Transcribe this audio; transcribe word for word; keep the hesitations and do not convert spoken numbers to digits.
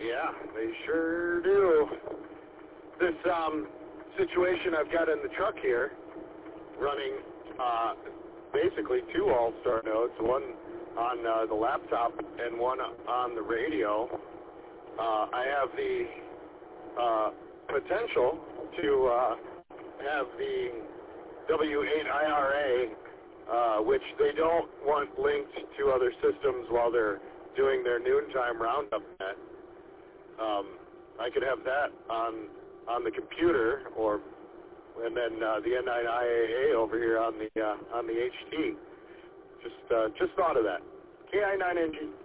Yeah, they sure do. This um, situation I've got in the truck here, running uh, basically two All-Star nodes, one on uh, the laptop and one on the radio. Uh, I have the uh, potential to uh, have the W eight I R A, uh, which they don't want linked to other systems while they're doing their noontime roundup net. Um, I could have that on on the computer, or and then uh, the N nine I A A over here on the uh, on the H T. Just uh, just thought of that. K I nine N G.